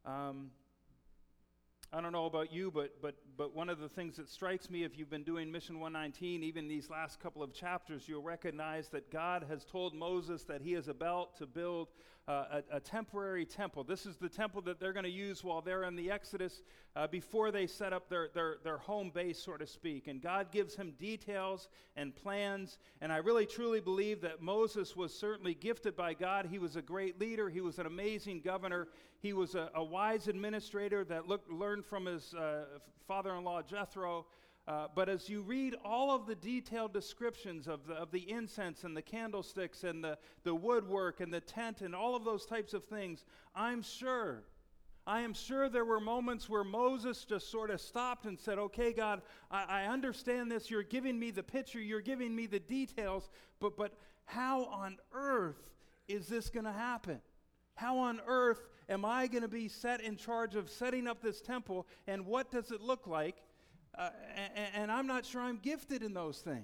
Um, I don't know about you, but one of the things that strikes me, if you've been doing Mission 119, even these last couple of chapters, you'll recognize that God has told Moses that he is about to build a temporary temple. This is the temple that they're going to use while they're in the Exodus before they set up their home base, so to speak. And God gives him details and plans. And I really truly believe that Moses was certainly gifted by God. He was a great leader. He was an amazing governor. He was a wise administrator that learned from his father-in-law Jethro. But as you read all of the detailed descriptions of the incense and the candlesticks and the woodwork and the tent and all of those types of things, I am sure there were moments where Moses just sort of stopped and said, okay, God, I understand this. You're giving me the picture. You're giving me the details. But how on earth is this going to happen? How on earth am I going to be set in charge of setting up this temple, and what does it look like? And I'm not sure I'm gifted in those things.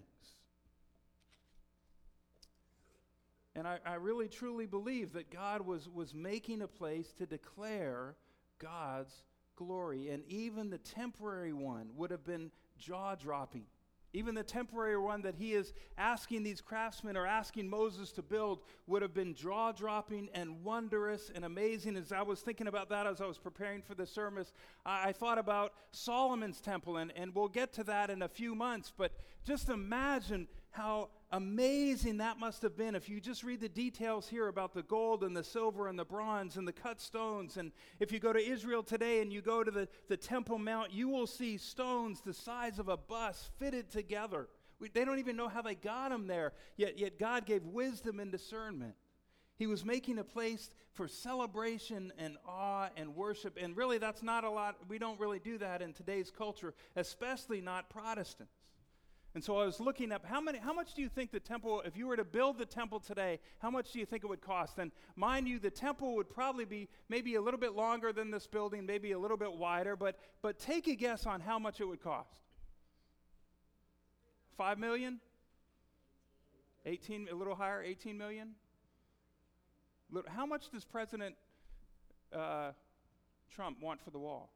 And I really truly believe that God was making a place to declare God's glory. And even the temporary one would have been jaw-dropping. Even the temporary one that he is asking these craftsmen or asking Moses to build would have been jaw-dropping and wondrous and amazing. As I was thinking about that as I was preparing for the service, I thought about Solomon's temple, and we'll get to that in a few months. But just imagine how amazing that must have been if you just read the details here about the gold and the silver and the bronze and the cut stones. And if you go to Israel today and you go to the Temple Mount, you will see stones the size of a bus fitted together. They don't even know how they got them there, yet God gave wisdom and discernment. He was making a place for celebration and awe and worship, and really that's not a lot. We don't really do that in today's culture, especially not Protestants. And so I was looking up, how much do you think the temple, if you were to build the temple today, how much do you think it would cost? And mind you, the temple would probably be maybe a little bit longer than this building, maybe a little bit wider, but take a guess on how much it would cost. 5 million? 18, a little higher, 18 million? How much does President Trump want for the wall?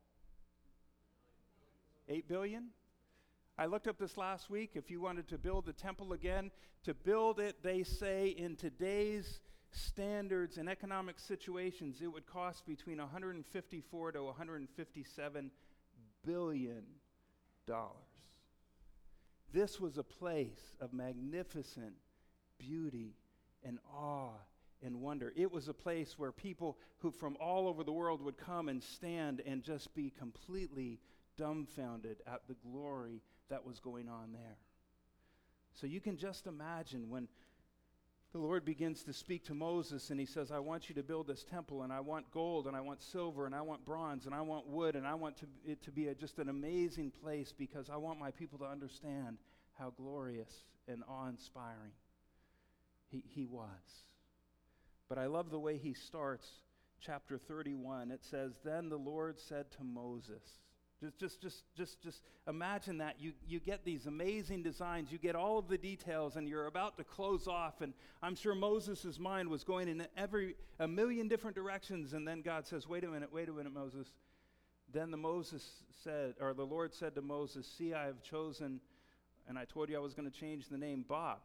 8 billion? I looked up this last week. If you wanted to build the temple again, to build it, they say in today's standards and economic situations, it would cost between 154 to 157 billion dollars. This was a place of magnificent beauty and awe and wonder. It was a place where people who from all over the world would come and stand and just be completely dumbfounded at the glory that was going on there. So you can just imagine when the Lord begins to speak to Moses and he says, I want you to build this temple, and I want gold, and I want silver, and I want bronze, and I want wood, and I want it to be just an amazing place because I want my people to understand how glorious and awe-inspiring he was. But I love the way he starts chapter 31. It says, then the Lord said to Moses. Just imagine that. You get these amazing designs, you get all of the details, and you're about to close off, and I'm sure Moses' mind was going in a million different directions, and then God says, wait a minute, Moses. Then the Lord said to Moses, see, I have chosen, and I told you I was going to change the name, Bob.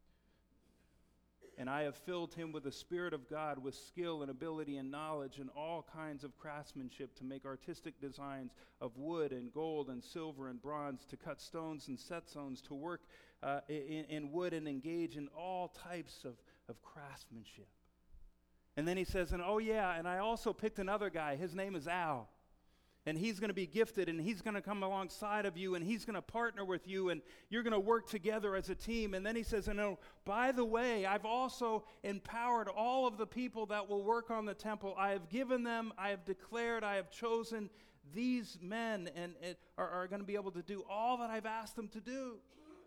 And I have filled him with the Spirit of God, with skill and ability and knowledge and all kinds of craftsmanship to make artistic designs of wood and gold and silver and bronze, to cut stones and set stones, to work in wood and engage in all types of craftsmanship. And then he says, and I also picked another guy. His name is Al. And he's going to be gifted, and he's going to come alongside of you, and he's going to partner with you, and you're going to work together as a team. And then he says, by the way, I've also empowered all of the people that will work on the temple. I have given them, I have declared, I have chosen these men, and are going to be able to do all that I've asked them to do.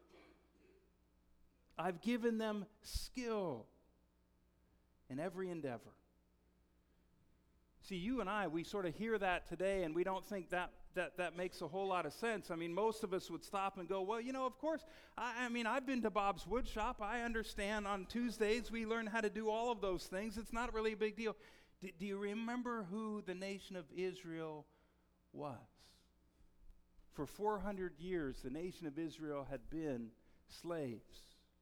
I've given them skill in every endeavor. See, you and I, we sort of hear that today, and we don't think that makes a whole lot of sense. I mean, most of us would stop and go, well, of course, I've been to Bob's wood shop. I understand on Tuesdays we learn how to do all of those things. It's not really a big deal. Do you remember who the nation of Israel was? For 400 years, the nation of Israel had been slaves.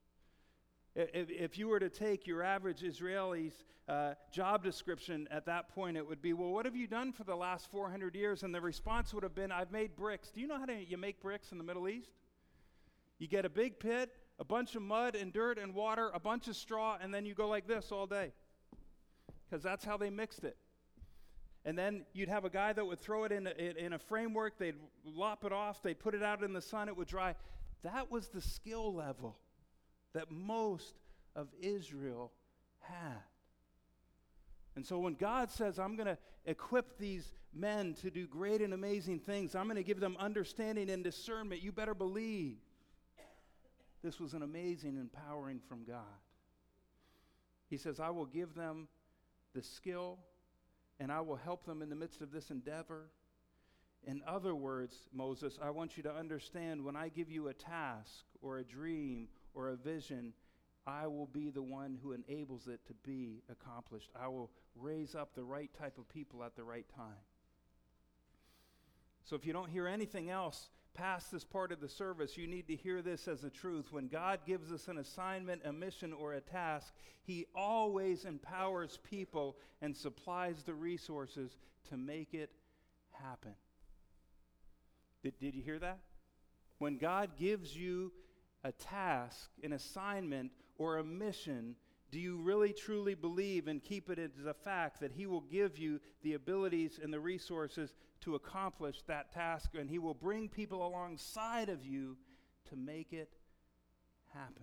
If you were to take your average Israeli's job description at that point, it would be, well, what have you done for the last 400 years? And the response would have been, I've made bricks. Do you know how you make bricks in the Middle East? You get a big pit, a bunch of mud and dirt and water, a bunch of straw, and then you go like this all day. Because that's how they mixed it. And then you'd have a guy that would throw it in a framework, they'd lop it off, they'd put it out in the sun, it would dry. That was the skill level that most of Israel had. And so when God says, I'm going to equip these men to do great and amazing things, I'm going to give them understanding and discernment, you better believe this was an amazing empowering from God. He says, I will give them the skill, and I will help them in the midst of this endeavor. In other words, Moses, I want you to understand when I give you a task or a dream or a vision, I will be the one who enables it to be accomplished. I will raise up the right type of people at the right time. So if you don't hear anything else past this part of the service, you need to hear this as a truth. When God gives us an assignment, a mission, or a task, He always empowers people and supplies the resources to make it happen. Did you hear that? When God gives you a task, an assignment, or a mission, do you really truly believe and keep it as a fact that He will give you the abilities and the resources to accomplish that task, and He will bring people alongside of you to make it happen?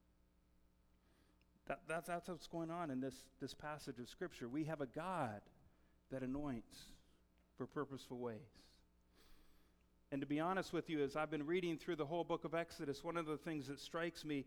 That's what's going on in this passage of Scripture. We have a God that anoints for purposeful ways. And to be honest with you, as I've been reading through the whole book of Exodus, one of the things that strikes me,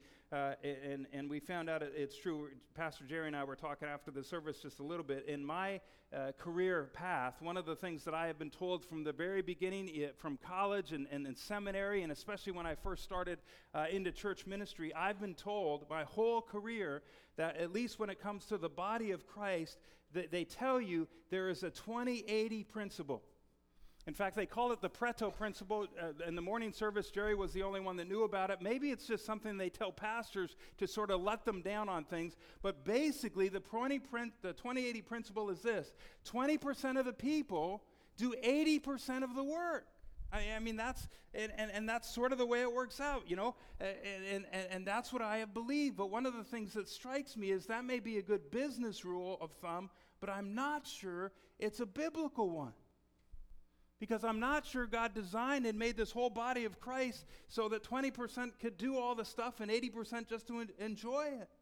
and we found out it's true, Pastor Jerry and I were talking after the service just a little bit, in my career path, one of the things that I have been told from the very beginning, from college and seminary, and especially when I first started into church ministry, I've been told my whole career that at least when it comes to the body of Christ, that they tell you there is a 20-80 principle. In fact, they call it the Pareto principle. In the morning service, Jerry was the only one that knew about it. Maybe it's just something they tell pastors to sort of let them down on things. But basically, the 20-80 principle is this. 20% of the people do 80% of the work. I mean, that's sort of the way it works out, you know, and that's what I have believed. But one of the things that strikes me is that may be a good business rule of thumb, but I'm not sure it's a biblical one. Because I'm not sure God designed and made this whole body of Christ so that 20% could do all the stuff and 80% just to enjoy it.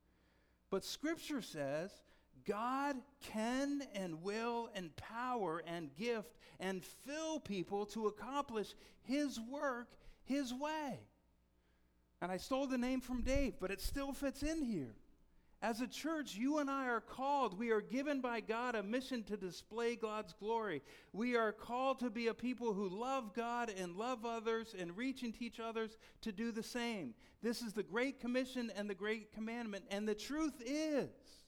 But Scripture says God can and will empower and gift and fill people to accomplish His work His way. And I stole the name from Dave, but it still fits in here. As a church, you and I are called. We are given by God a mission to display God's glory. We are called to be a people who love God and love others and reach and teach others to do the same. This is the Great Commission and the Great Commandment. And the truth is,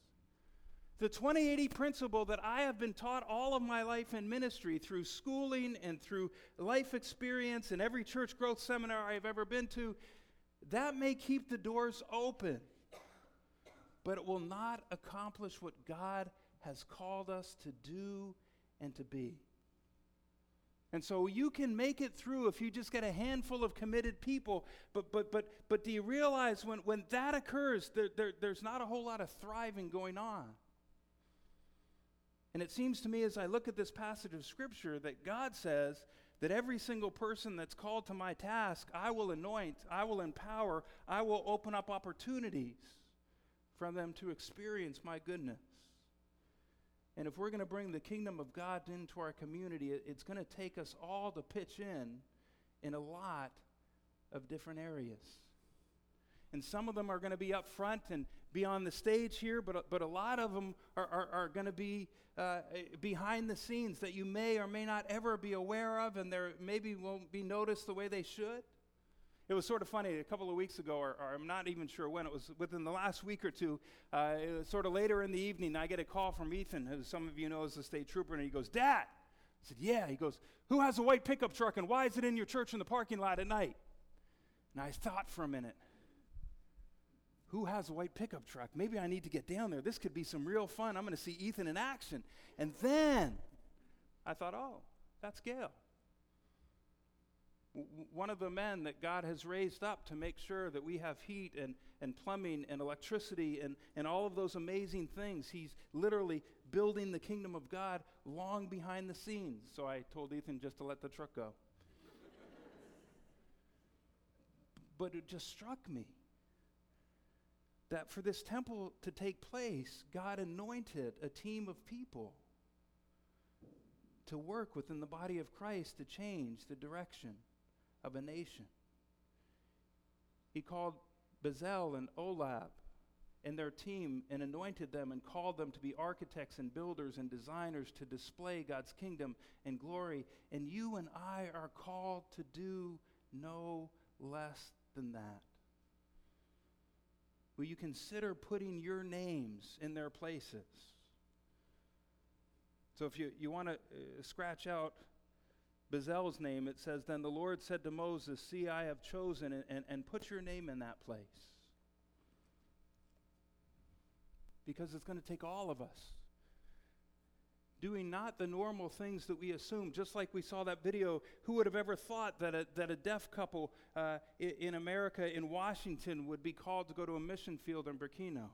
the 20-80 principle that I have been taught all of my life in ministry through schooling and through life experience and every church growth seminar I've ever been to, that may keep the doors open, but it will not accomplish what God has called us to do and to be. And so you can make it through if you just get a handful of committed people, but do you realize when that occurs, there's not a whole lot of thriving going on? And it seems to me as I look at this passage of Scripture that God says that every single person that's called to my task, I will anoint, I will empower, I will open up opportunities for them to experience my goodness. And if we're going to bring the kingdom of God into our community, it's going to take us all to pitch in a lot of different areas. And some of them are going to be up front and be on the stage here, but a lot of them are going to be behind the scenes that you may or may not ever be aware of, and they maybe won't be noticed the way they should. It was sort of funny, a couple of weeks ago, or I'm not even sure when, it was within the last week or two, it was sort of later in the evening, I get a call from Ethan, who some of you know is the state trooper, and he goes, "Dad!" I said, "Yeah." He goes, "Who has a white pickup truck, and why is it in your church in the parking lot at night?" And I thought for a minute, who has a white pickup truck? Maybe I need to get down there. This could be some real fun. I'm going to see Ethan in action. And then I thought, oh, that's Gail. One of the men that God has raised up to make sure that we have heat and plumbing and electricity and all of those amazing things. He's literally building the kingdom of God long behind the scenes. So I told Ethan just to let the truck go. But it just struck me that for this temple to take place, God anointed a team of people to work within the body of Christ to change the direction of a nation. He called Bezalel and Oholiab and their team and anointed them and called them to be architects and builders and designers to display God's kingdom and glory. And you and I are called to do no less than that. Will you consider putting your names in their places? So if you want to scratch out Bezalel's name, it says, "Then the Lord said to Moses, see, I have chosen," and put your name in that place. Because it's going to take all of us doing not the normal things that we assume. Just like we saw that video, who would have ever thought that a deaf couple in America, in Washington, would be called to go to a mission field in Burkina?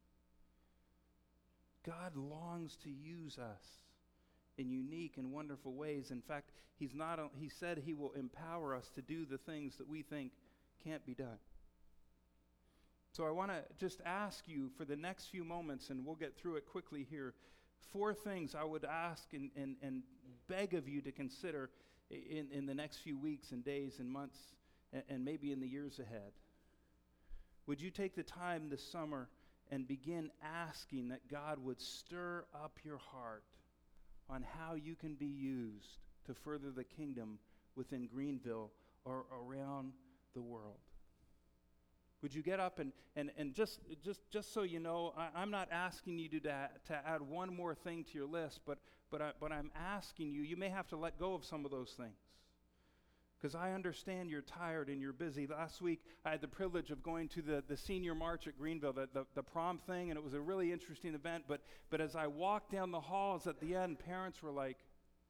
God longs to use us in unique and wonderful ways. In fact, he said he will empower us to do the things that we think can't be done. So I want to just ask you for the next few moments, and we'll get through it quickly here, 4 things I would ask and beg of you to consider in the next few weeks and days and months and maybe in the years ahead. Would you take the time this summer and begin asking that God would stir up your heart on how you can be used to further the kingdom within Greenville or around the world? Would you get up and just so you know, I'm not asking you to add one more thing to your list, but I'm asking you, you may have to let go of some of those things. Because I understand you're tired and you're busy. Last week, I had the privilege of going to the senior march at Greenville, the prom thing, and it was a really interesting event. But as I walked down the halls at the end, parents were like,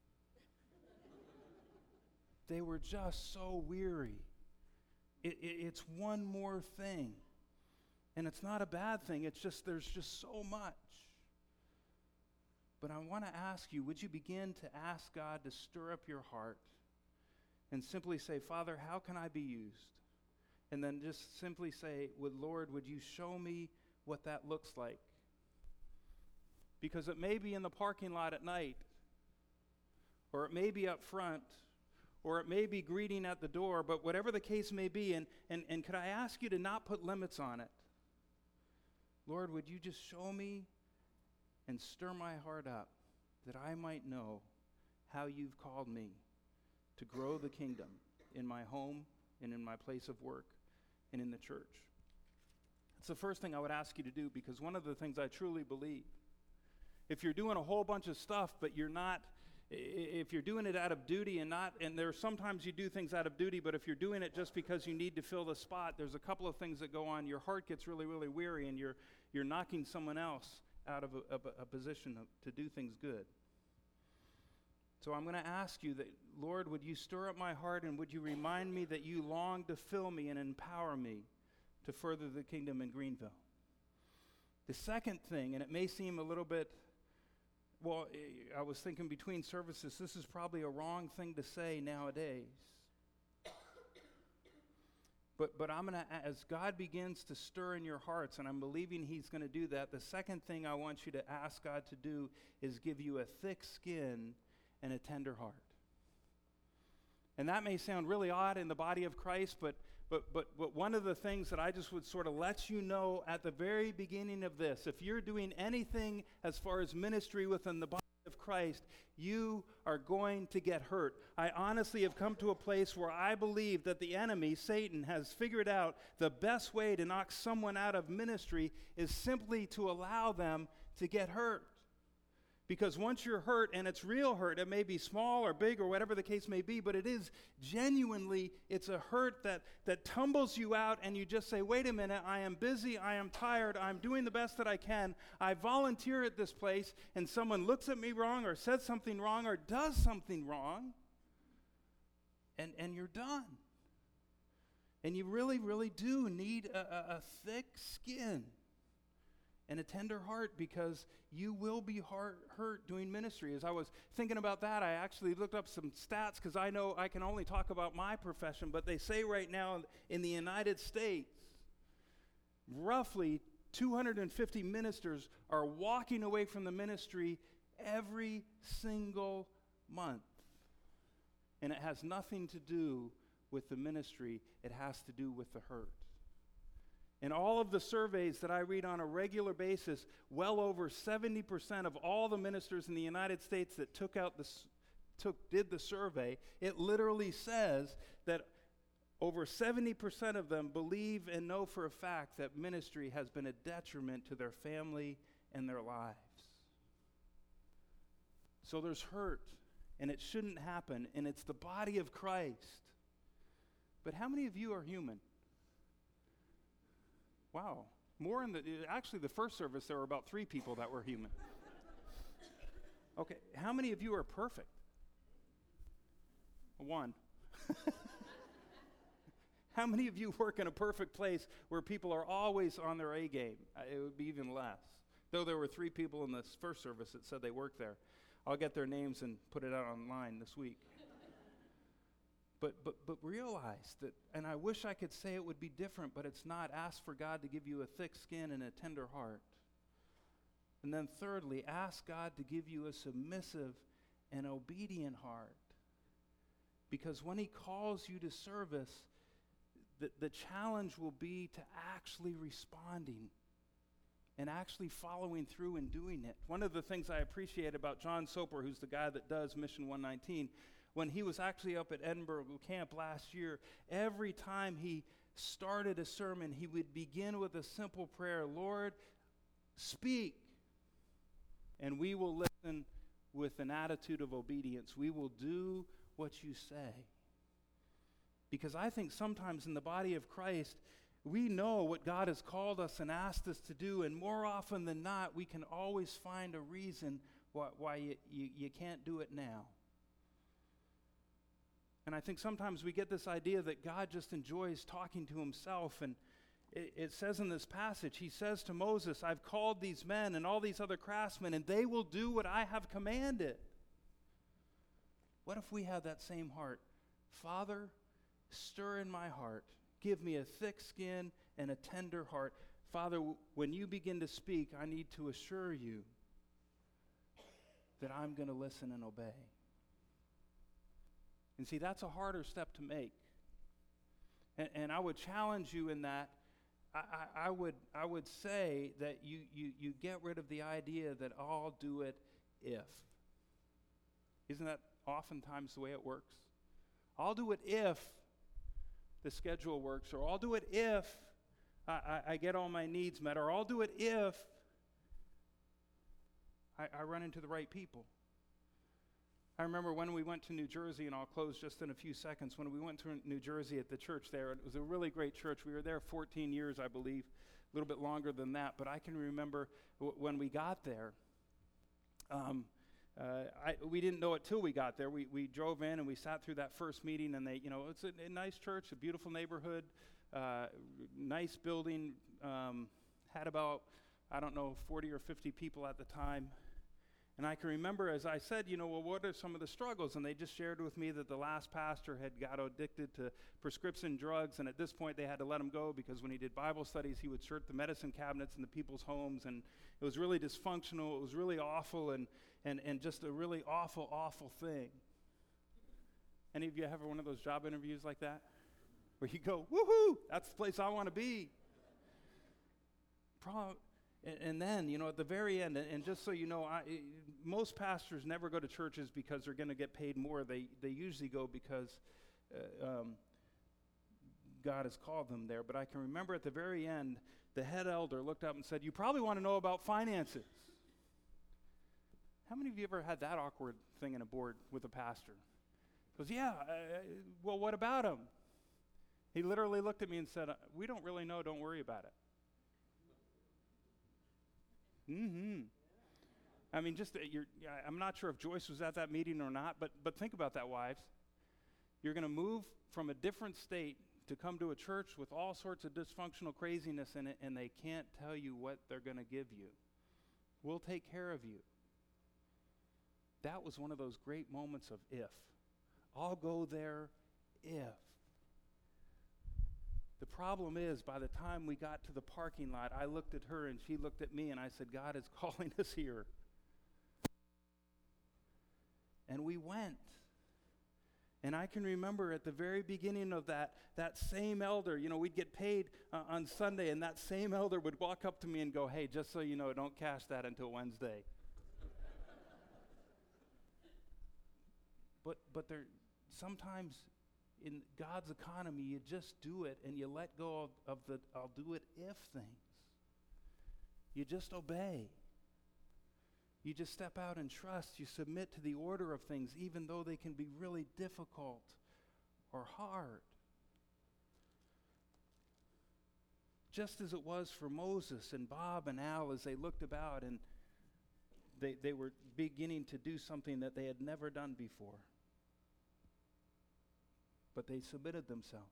they were just so weary. It's one more thing. And it's not a bad thing. It's just, there's just so much. But I want to ask you, would you begin to ask God to stir up your heart and simply say, Father, how can I be used? And then just simply say, Lord, would you show me what that looks like? Because it may be in the parking lot at night, or it may be up front, or it may be greeting at the door, but whatever the case may be, and could I ask you to not put limits on it? Lord, would you just show me and stir my heart up that I might know how you've called me to grow the kingdom in my home and in my place of work and in the church? It's the first thing I would ask you to do, because one of the things I truly believe, if you're doing a whole bunch of stuff, but you're not, if you're doing it out of duty and there are sometimes you do things out of duty, but if you're doing it just because you need to fill the spot, there's a couple of things that go on. Your heart gets really, really weary, and you're knocking someone else out of a position to do things good. So I'm going to ask you that, Lord, would you stir up my heart, and would you remind me that you long to fill me and empower me to further the kingdom in Greenville? The second thing, and it may seem a little bit, well, I was thinking between services, this is probably a wrong thing to say nowadays. But I'm going to, as God begins to stir in your hearts, and I'm believing he's going to do that, the second thing I want you to ask God to do is give you a thick skin and a tender heart. And that may sound really odd in the body of Christ, but one of the things that I just would sort of let you know at the very beginning of this, if you're doing anything as far as ministry within the body of Christ, you are going to get hurt. I honestly have come to a place where I believe that the enemy, Satan, has figured out the best way to knock someone out of ministry is simply to allow them to get hurt. Because once you're hurt, and it's real hurt, it may be small or big or whatever the case may be, but it is genuinely, it's a hurt that tumbles you out, and you just say, wait a minute, I am busy, I am tired, I'm doing the best that I can, I volunteer at this place, and someone looks at me wrong or says something wrong or does something wrong, and you're done. And you really, really do need a thick skin and a tender heart, because you will be hurt doing ministry. As I was thinking about that, I actually looked up some stats, because I know I can only talk about my profession, but they say right now in the United States, roughly 250 ministers are walking away from the ministry every single month. And it has nothing to do with the ministry, it has to do with the hurt. In all of the surveys that I read on a regular basis, well over 70% of all the ministers in the United States that did the survey, it literally says that over 70% of them believe and know for a fact that ministry has been a detriment to their family and their lives. So there's hurt, and it shouldn't happen, and it's the body of Christ. But how many of you are human? Wow. Actually, the first service, there were about 3 people that were human. Okay, how many of you are perfect? 1. How many of you work in a perfect place where people are always on their A game? It would be even less. Though there were 3 people in this first service that said they worked there. I'll get their names and put it out online this week. But realize that, and I wish I could say it would be different, but it's not. Ask for God to give you a thick skin and a tender heart. And then thirdly, ask God to give you a submissive and obedient heart. Because when He calls you to service, the challenge will be to actually responding and actually following through and doing it. One of the things I appreciate about John Soper, who's the guy that does Mission 119, when he was actually up at Edinburgh Camp last year, every time he started a sermon, he would begin with a simple prayer: Lord, speak, and we will listen with an attitude of obedience. We will do what you say. Because I think sometimes in the body of Christ, we know what God has called us and asked us to do, and more often than not, we can always find a reason why you can't do it now. And I think sometimes we get this idea that God just enjoys talking to Himself. And it says in this passage, He says to Moses, I've called these men and all these other craftsmen, and they will do what I have commanded. What if we have that same heart? Father, stir in my heart. Give me a thick skin and a tender heart. Father, when you begin to speak, I need to assure you that I'm going to listen and obey. And see, that's a harder step to make. And I would challenge you in that. I would say that you get rid of the idea that I'll do it if. Isn't that oftentimes the way it works? I'll do it if the schedule works, or I'll do it if I get all my needs met, or I'll do it if I run into the right people. I remember when we went to New Jersey, and I'll close just in a few seconds, when we went to New Jersey at the church there. It was a really great church. We were there 14 years, I believe, a little bit longer than that. But I can remember when we got there, we didn't know it till we got there. We drove in and we sat through that first meeting, and it's a nice church, a beautiful neighborhood, nice building, had about, 40 or 50 people at the time. And I can remember, as I said, well, what are some of the struggles? And they just shared with me that the last pastor had got addicted to prescription drugs, and at this point they had to let him go because when he did Bible studies, he would search the medicine cabinets in the people's homes, and it was really dysfunctional. It was really awful, and just a really awful, awful thing. Any of you ever one of those job interviews like that? Where you go, woohoo, that's the place I want to be. And then, at the very end, and just so you know, most pastors never go to churches because they're going to get paid more. They usually go because God has called them there. But I can remember at the very end, the head elder looked up and said, "You probably want to know about finances." How many of you ever had that awkward thing in a board with a pastor? He goes, "Yeah, well, what about him?" He literally looked at me and said, "We don't really know, don't worry about it." I mean, I'm not sure if Joyce was at that meeting or not, but think about that, wives. You're going to move from a different state to come to a church with all sorts of dysfunctional craziness in it, and they can't tell you what they're going to give you. We'll take care of you. That was one of those great moments of if. I'll go there if. The problem is, by the time we got to the parking lot, I looked at her and she looked at me and I said, "God is calling us here." And we went. And I can remember at the very beginning of that same elder, we'd get paid on Sunday, and that same elder would walk up to me and go, "Hey, just so you know, don't cash that until Wednesday." But there sometimes in God's economy, you just do it and you let go of the "I'll do it if" things. You just obey. You just step out and trust. You submit to the order of things, even though they can be really difficult or hard. Just as it was for Moses and Bob and Al as they looked about and they were beginning to do something that they had never done before. But they submitted themselves.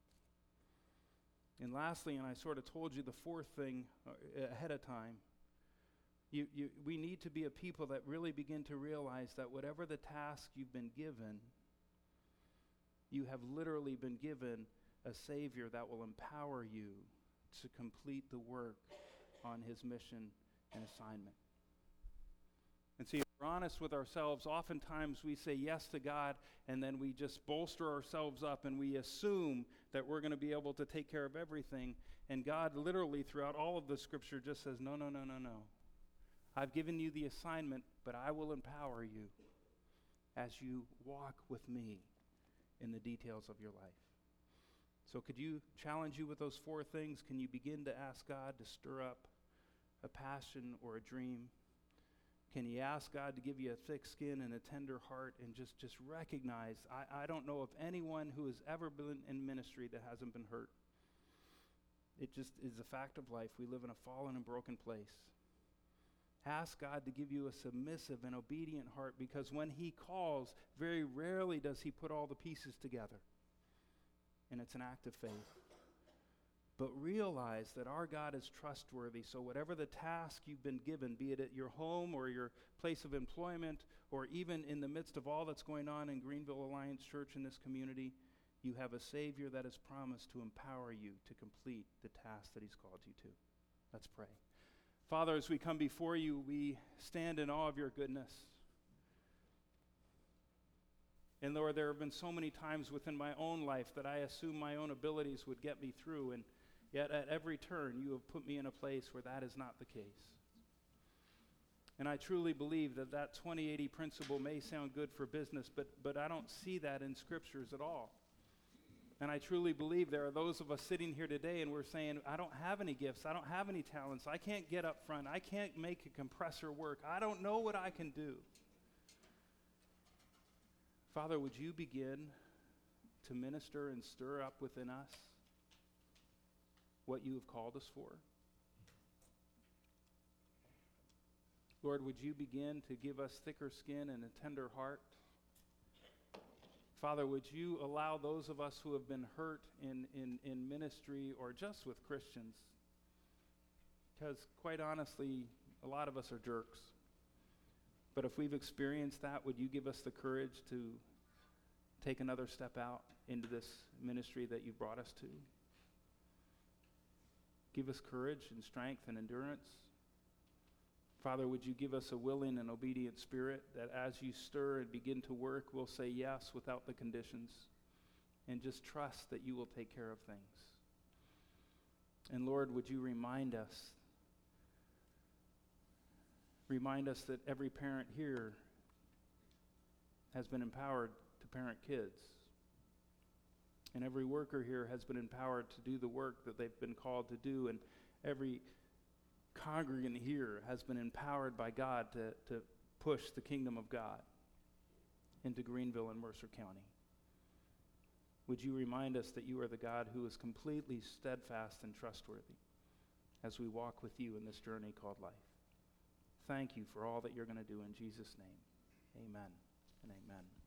And lastly, and I sort of told you the fourth thing ahead of time, we need to be a people that really begin to realize that whatever the task you've been given, you have literally been given a Savior that will empower you to complete the work on His mission and assignment. And see, if we're honest with ourselves, oftentimes we say yes to God and then we just bolster ourselves up and we assume that we're going to be able to take care of everything. And God literally throughout all of the Scripture just says, no. I've given you the assignment, but I will empower you as you walk with me in the details of your life. So could you challenge you with those four things? Can you begin to ask God to stir up a passion or a dream? Can you ask God to give you a thick skin and a tender heart and just recognize, I don't know of anyone who has ever been in ministry that hasn't been hurt. It just is a fact of life. We live in a fallen and broken place. Ask God to give you a submissive and obedient heart, because when He calls, very rarely does He put all the pieces together. And it's an act of faith. But realize that our God is trustworthy, so whatever the task you've been given, be it at your home or your place of employment, or even in the midst of all that's going on in Greenville Alliance Church in this community, you have a Savior that has promised to empower you to complete the task that He's called you to. Let's pray. Father, as we come before you, we stand in awe of your goodness. And Lord, there have been so many times within my own life that I assumed my own abilities would get me through, and yet at every turn you have put me in a place where that is not the case. And I truly believe that 20-80 principle may sound good for business, but I don't see that in Scriptures at all. And I truly believe there are those of us sitting here today and we're saying, I don't have any gifts, I don't have any talents, I can't get up front, I can't make a compressor work, I don't know what I can do. Father, would you begin to minister and stir up within us what you have called us for? Lord, would you begin to give us thicker skin and a tender heart? Father, would you allow those of us who have been hurt in ministry or just with Christians, because quite honestly, a lot of us are jerks. But if we've experienced that, would you give us the courage to take another step out into this ministry that you brought us to? Give us courage and strength and endurance. Father, would you give us a willing and obedient spirit that as you stir and begin to work, we'll say yes without the conditions and just trust that you will take care of things. And Lord, would you remind us Remind us that every parent here has been empowered to parent kids. And every worker here has been empowered to do the work that they've been called to do. And every congregant here has been empowered by God to push the kingdom of God into Greenville and Mercer County. Would you remind us that you are the God who is completely steadfast and trustworthy as we walk with you in this journey called life. Thank you for all that you're going to do in Jesus' name. Amen and amen.